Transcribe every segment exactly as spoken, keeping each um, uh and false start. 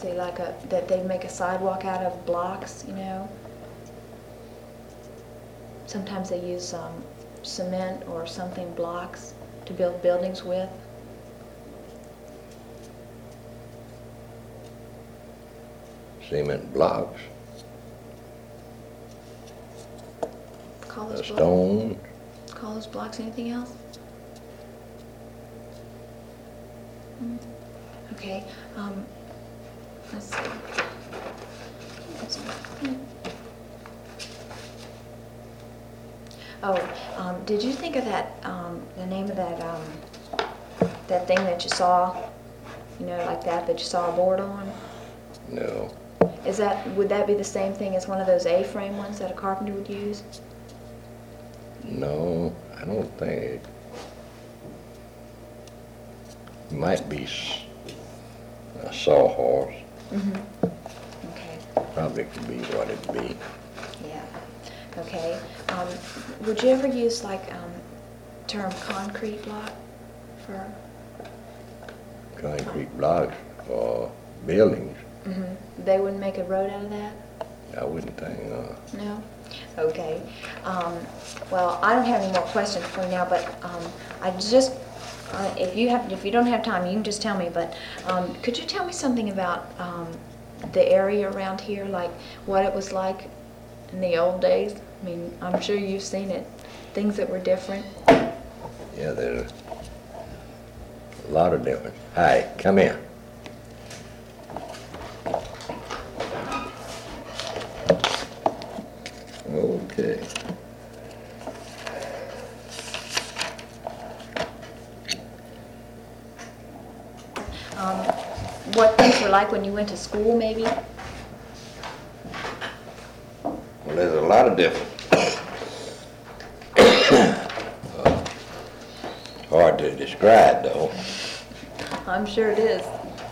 see, like a, that they make a sidewalk out of blocks, you know? Sometimes they use um, cement or something, blocks, to build buildings with. Cement blocks. Call A those stone. blocks, call those blocks anything else? Mm. Okay, um, let's see. Let's see. Oh, um, did you think of that, um, the name of that, um, that thing that you saw, you know, like that, that you saw a board on? No. Is that, would that be the same thing as one of those A-frame ones that a carpenter would use? No, I don't think it. Might be s- a sawhorse. Mm-hmm. Okay. Probably could be what it'd be. Yeah. Okay. Um, would you ever use like um, term concrete block for? Concrete blocks for buildings. Mm-hmm. They wouldn't make a road out of that? I wouldn't think, uh, No? Okay. Um, well, I don't have any more questions for you now, but um, I just, uh, if you have, if you don't have time, you can just tell me, but um, could you tell me something about um, the area around here, like what it was like in the old days? I mean, I'm sure you've seen it, things that were different. yeah, there's a lot of difference. Hi, come in. Okay. Um, what things were like when you went to school, maybe? Well, there's a lot of difference. uh, hard to describe, though. I'm sure it is.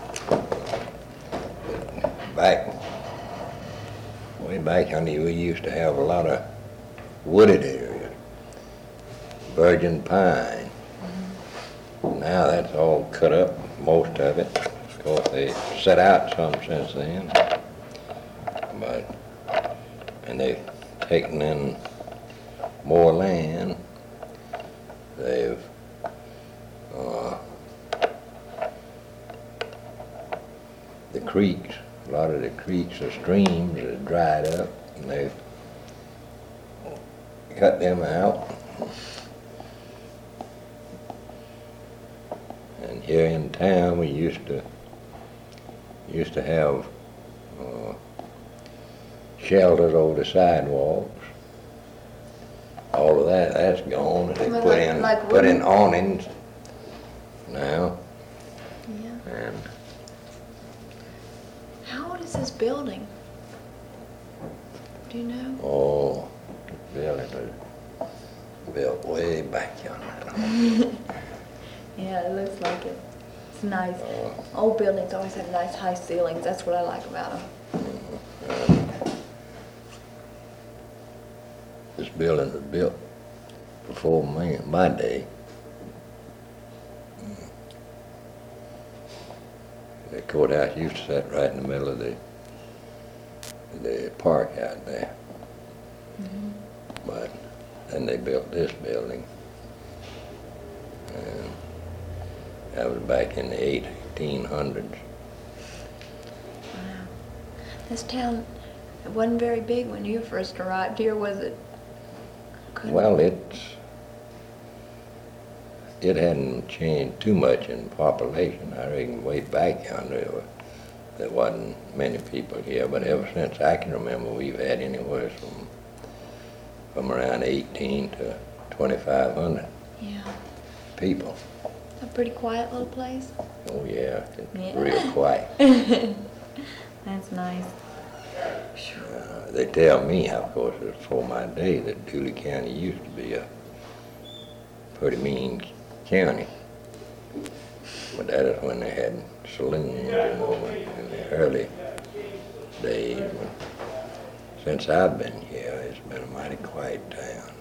Back, way back, honey, we used to have a lot of wooded areas, virgin pine. Mm-hmm. Now that's all cut up, most of it. Of course, they set out some since then, but, and they've taken in more land. They've, uh, the creeks, a lot of the creeks or streams have dried up, and they've cut them out. And here in town, we used to used to have uh, shelters over the sidewalks. All of that, that's gone, and they Well, put like- in like put in wooden- awnings now. Yeah. And How old is this building? Do you know? oh, the building was built way back yonder. Yeah, it looks like it. It's nice. Uh, Old buildings always have nice high ceilings. That's what I like about them. This building was built before me, my day. The courthouse used to sit right in the middle of the the park out there. Mm-hmm. But then they built this building. And that was back in the eighteen hundreds. Wow. This town wasn't very big when you first arrived here, was it? Couldn't- Well, it's, it hadn't changed too much in population. I reckon way back yonder, there, were, there wasn't many people here, but ever since I can remember, we've had anywhere from, from around eighteen to twenty-five hundred Yeah. people. A pretty quiet little place. Oh yeah, it's Yeah. real quiet. That's nice. Uh, they tell me, of course, it's before my day, that Dooley County used to be a pretty mean county. But that is when they had saloons, you know, in the early days. But since I've been here, it's been a mighty quiet town.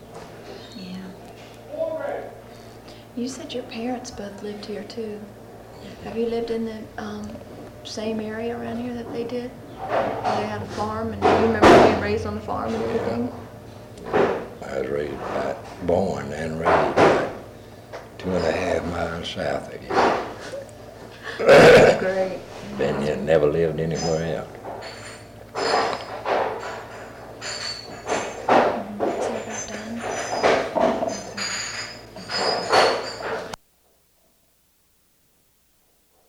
Yeah. You said your parents both lived here too. Have you lived in the um, same area around here that they did? Where they had a farm, and you remember being raised on the farm and everything? I was raised by, born and raised by two and a half miles south of here. That's great. Been here, never lived anywhere else.